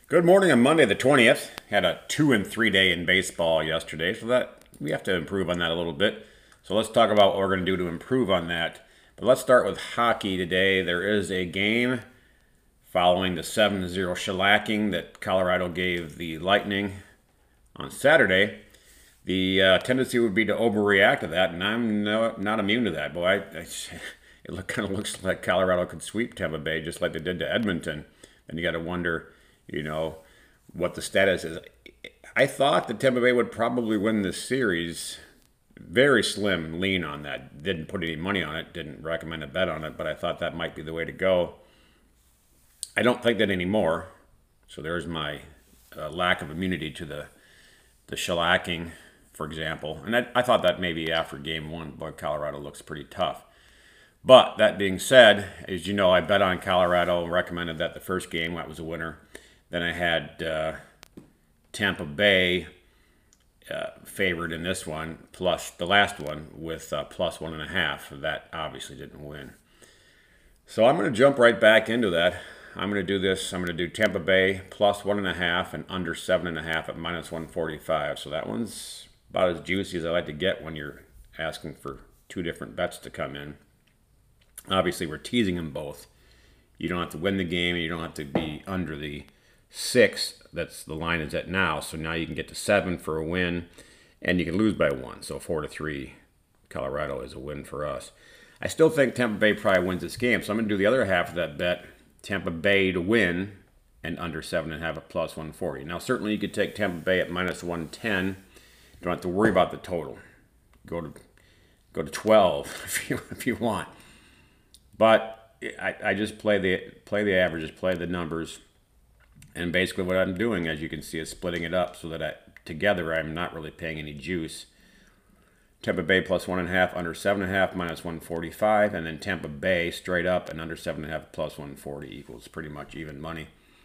Good morning on Monday the 20th. Had a 2 and 3 day in baseball yesterday, so that we have to improve on that a little bit. So let's talk about what we're going to do to improve on that. But let's start with hockey today. There is a game following the 7-0 shellacking that Colorado gave the Lightning on Saturday. The tendency would be to overreact to that, and I'm not immune to that. Boy, it kind of looks like Colorado could sweep Tampa Bay just like they did to Edmonton. And you got to wonder, what the status is. I thought that Tampa Bay would probably win this series. Very slim lean on that. Didn't put any money on it. Didn't recommend a bet on it, but I thought that might be the way to go. I don't think that anymore. So there's my lack of immunity to the shellacking, for example. And I thought that maybe after game one, but Colorado looks pretty tough. But that being said, as you know, I bet on Colorado and recommended that the first game. That was a winner. Then I had Tampa Bay favored in this one, plus the last one with plus 1.5. That obviously didn't win. So I'm going to jump right back into that. I'm going to do this. I'm going to do Tampa Bay plus 1.5 and under 7.5 at minus 145. So that one's about as juicy as I like to get when you're asking for two different bets to come in. Obviously, we're teasing them both. You don't have to win the game, and you don't have to be under the 6 that's the line is at now. So now you can get to 7 for a win, and you can lose by 1. So 4-3, Colorado is a win for us. I still think Tampa Bay probably wins this game, so I'm going to do the other half of that bet, Tampa Bay to win, and under 7.5 at plus 140. Now, certainly you could take Tampa Bay at minus 110. You don't have to worry about the total. Go to 12 if you want. But I just play the averages, play the numbers, and basically what I'm doing, as you can see, is splitting it up so that together I'm not really paying any juice. Tampa Bay plus 1.5, under 7.5, minus 145, and then Tampa Bay straight up and under 7.5 plus 140 equals pretty much even money.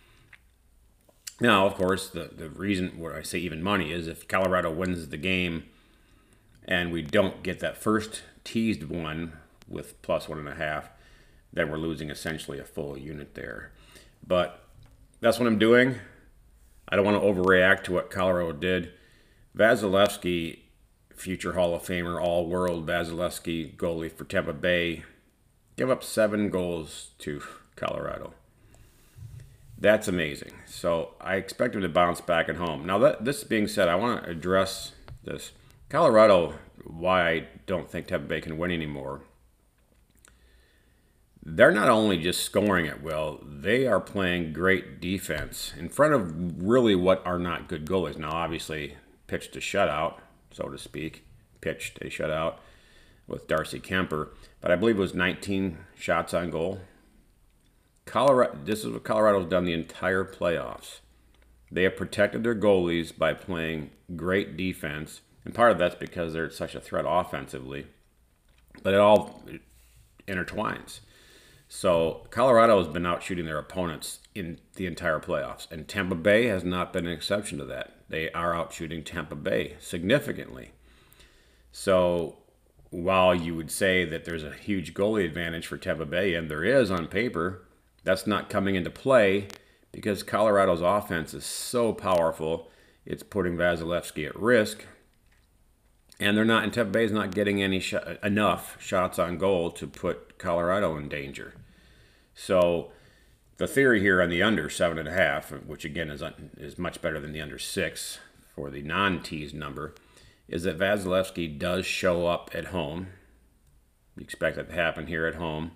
Now, of course, the reason where I say even money is if Colorado wins the game and we don't get that first teased one with plus 1.5, then we're losing essentially a full unit there. But that's what I'm doing. I don't want to overreact to what Colorado did. Vasilevsky, future Hall of Famer, all-world Vasilevsky goalie for Tampa Bay, gave up 7 goals to Colorado. That's amazing. So I expect him to bounce back at home. Now, this being said, I want to address this. Colorado, why I don't think Tampa Bay can win anymore. They're not only just scoring at will, they are playing great defense in front of really what are not good goalies. Now, obviously, pitched a shutout, so to speak. Pitched a shutout with Darcy Kemper. But I believe it was 19 shots on goal. This is what Colorado's done the entire playoffs. They have protected their goalies by playing great defense. And part of that's because they're such a threat offensively. But it all intertwines. So Colorado has been out shooting their opponents in the entire playoffs, and Tampa Bay has not been an exception to that. They are out shooting Tampa Bay significantly. So while you would say that there's a huge goalie advantage for Tampa Bay, and there is on paper, that's not coming into play because Colorado's offense is so powerful, it's putting Vasilevsky at risk. And Tampa Bay is not getting enough shots on goal to put Colorado in danger. So the theory here on the under 7.5, which again is much better than the under 6 for the non-teased number, is that Vasilevsky does show up at home. We expect that to happen here at home.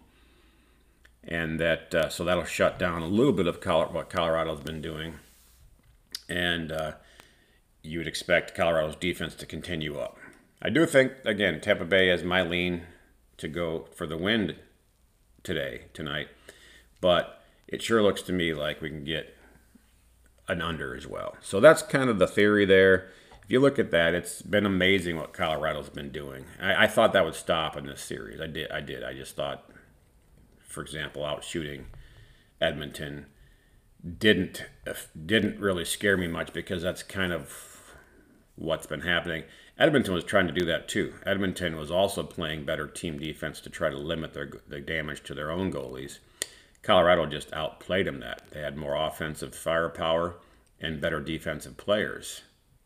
And that so that'll shut down a little bit of what Colorado's been doing. And you would expect Colorado's defense to continue up. I do think, again, Tampa Bay has my lean to go for the win tonight. But it sure looks to me like we can get an under as well. So that's kind of the theory there. If you look at that, it's been amazing what Colorado's been doing. I thought that would stop in this series. I did. I just thought, for example, out shooting Edmonton didn't really scare me much because that's kind of what's been happening. Edmonton was trying to do that too. Edmonton was also playing better team defense to try to limit the damage to their own goalies. Colorado just outplayed them that. They had more offensive firepower and better defensive players.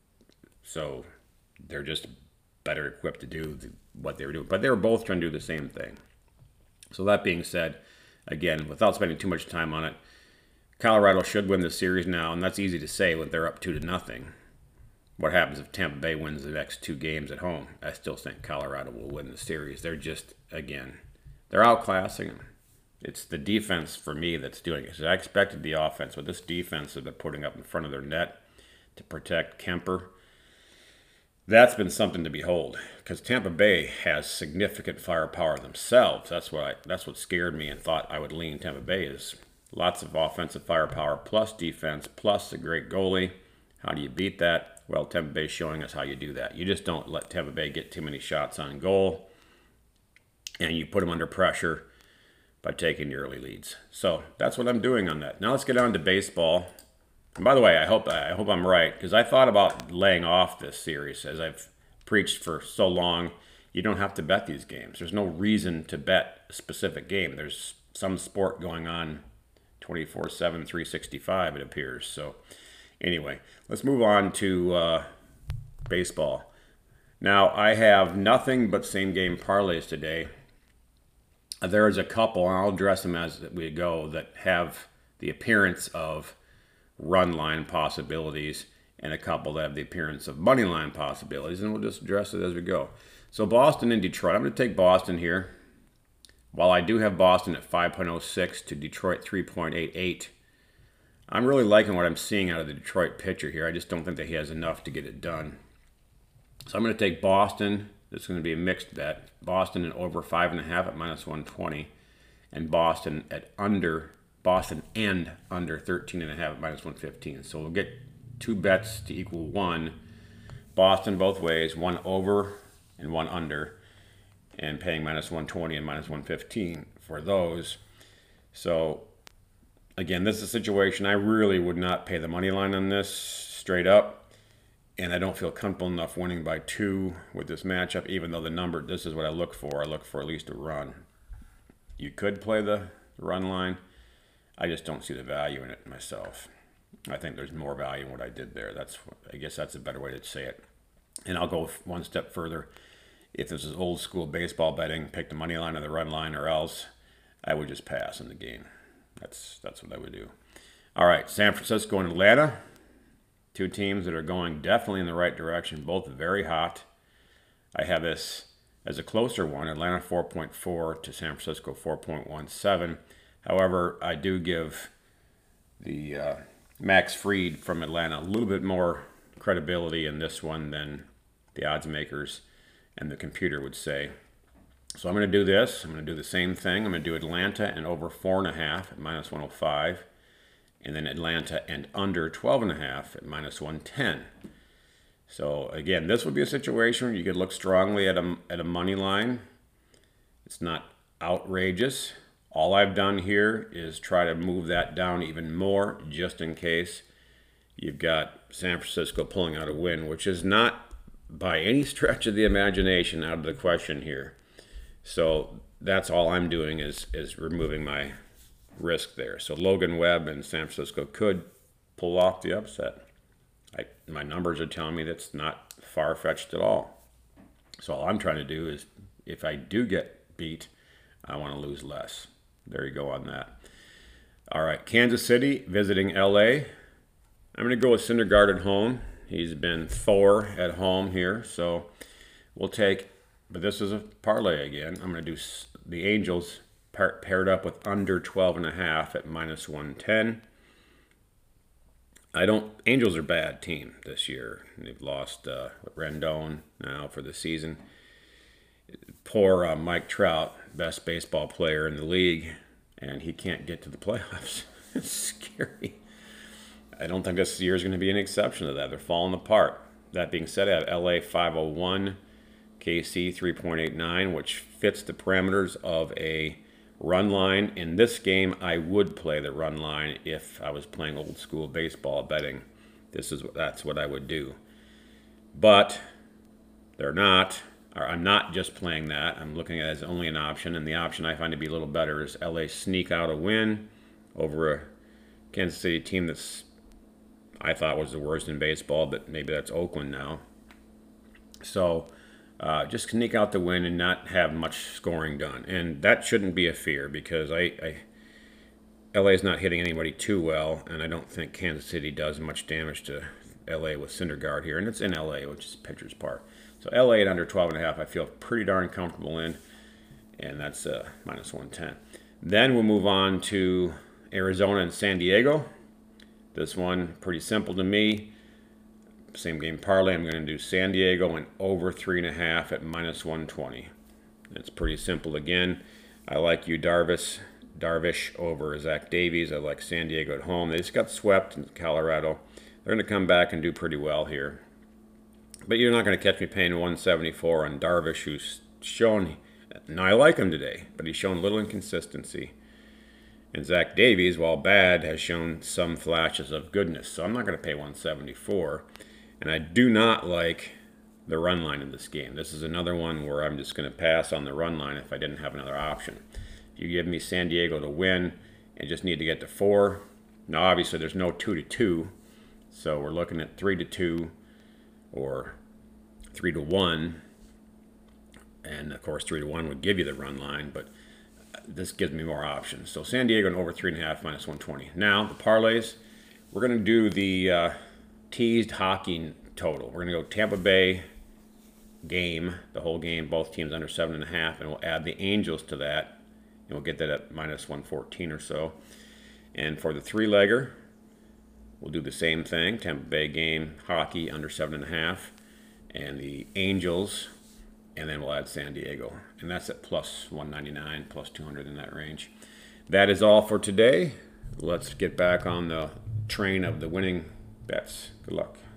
So they're just better equipped to do what they were doing. But they were both trying to do the same thing. So that being said, again, without spending too much time on it, Colorado should win the series now, and that's easy to say when they're up 2-0. What happens if Tampa Bay wins the next 2 games at home? I still think Colorado will win the series. They're just, again, they're outclassing them. It's the defense for me that's doing it. So I expected the offense, but this defense that they're putting up in front of their net to protect Kuemper, that's been something to behold, because Tampa Bay has significant firepower themselves. That's what scared me and thought I would lean Tampa Bay is lots of offensive firepower plus defense plus a great goalie. How do you beat that? Well, Tampa Bay is showing us how you do that. You just don't let Tampa Bay get too many shots on goal, and you put them under pressure by taking the early leads. So that's what I'm doing on that. Now let's get on to baseball. And by the way, I hope I'm right, because I thought about laying off this series. As I've preached for so long, you don't have to bet these games. There's no reason to bet a specific game. There's some sport going on 24/7, 365, it appears. So anyway, let's move on to baseball. Now, I have nothing but same-game parlays today. There is a couple, and I'll address them as we go, that have the appearance of run line possibilities, and a couple that have the appearance of money line possibilities, and we'll just address it as we go. So Boston and Detroit. I'm going to take Boston here. While I do have Boston at 5.06 to Detroit 3.88, I'm really liking what I'm seeing out of the Detroit pitcher here. I just don't think that he has enough to get it done. So I'm going to take Boston. This is going to be a mixed bet. Boston and over 5.5 at -120, and Boston and under 13.5 at -115. So we'll get 2 bets to equal 1. Boston both ways, 1 over and 1 under, and paying -120 and -115 for those. So again, this is a situation I really would not pay the money line on this straight up, and I don't feel comfortable enough winning by 2 with this matchup, even though the number, this is what I look for. I look for at least a run. You could play the run line. I just don't see the value in it myself. I think there's more value in what I did there. I guess that's a better way to say it. And I'll go one step further. If this is old school baseball betting, pick the money line or the run line, or else I would just pass in the game. That's what I would do. All right, San Francisco and Atlanta. 2 teams that are going definitely in the right direction, both very hot. I have this as a closer one, Atlanta 4.4 to San Francisco 4.17. However, I do give the Max Fried from Atlanta a little bit more credibility in this one than the odds makers and the computer would say. So I'm going to do this. I'm going to do the same thing. I'm going to do Atlanta and over 4.5 at -105. And then Atlanta and under 12.5 at -110. So again, this would be a situation where you could look strongly at a money line. It's not outrageous. All I've done here is try to move that down even more, just in case you've got San Francisco pulling out a win, which is not by any stretch of the imagination out of the question here. So that's all I'm doing is removing my risk there. So Logan Webb and San Francisco could pull off the upset. My numbers are telling me that's not far-fetched at all. So all I'm trying to do is, if I do get beat, I want to lose less. There you go on that. All right, Kansas City visiting LA. I'm going to go with Syndergaard at home. He's been Thor at home here, so we'll take, but this is a parlay again. I'm going to do the Angels paired up with under 12.5 at -110. Angels are a bad team this year. They've lost Rendon now for the season. Poor Mike Trout, best baseball player in the league, and he can't get to the playoffs. It's scary. I don't think this year is going to be an exception to that. They're falling apart. That being said, I have LA 501, KC 3.89, which fits the parameters of a run line. In this game, I would play the run line if I was playing old school baseball betting. That's what I would do. But they're not. Or I'm not just playing that. I'm looking at it as only an option, and the option I find to be a little better is LA sneak out a win over a Kansas City team that's I thought was the worst in baseball, but maybe that's Oakland now. So just sneak out the win and not have much scoring done. And that shouldn't be a fear because LA is not hitting anybody too well, and I don't think Kansas City does much damage to LA with Syndergaard here. And it's in LA, which is Pitchers Park. So LA at under 12.5, I feel pretty darn comfortable in, and that's minus 110. Then we'll move on to Arizona and San Diego. This one, pretty simple to me. Same game parlay. I'm going to do San Diego and over 3.5 at minus 120. It's pretty simple again. I like you, Darvish over Zach Davies. I like San Diego at home. They just got swept in Colorado. They're going to come back and do pretty well here. But you're not going to catch me paying 174 on Darvish, who's shown, now I like him today, but he's shown little inconsistency. And Zach Davies, while bad, has shown some flashes of goodness. So I'm not going to pay 174. And I do not like the run line in this game. This is another one where I'm just going to pass on the run line if I didn't have another option. If you give me San Diego to win and just need to get to 4, now obviously there's no 2-2. So we're looking at 3-2 or 3-1. And of course 3-1 would give you the run line, but this gives me more options. So San Diego and over 3.5 minus 120. Now the parlays, we're going to do the teased hockey total. We're going to go Tampa Bay game, the whole game, both teams under 7.5, and we'll add the Angels to that, and we'll get that at minus 114 or so. And for the 3-legger, we'll do the same thing. Tampa Bay game, hockey under 7.5, and the Angels, and then we'll add San Diego. And that's at plus 199, plus 200 in that range. That is all for today. Let's get back on the train of the winning bets. Good luck.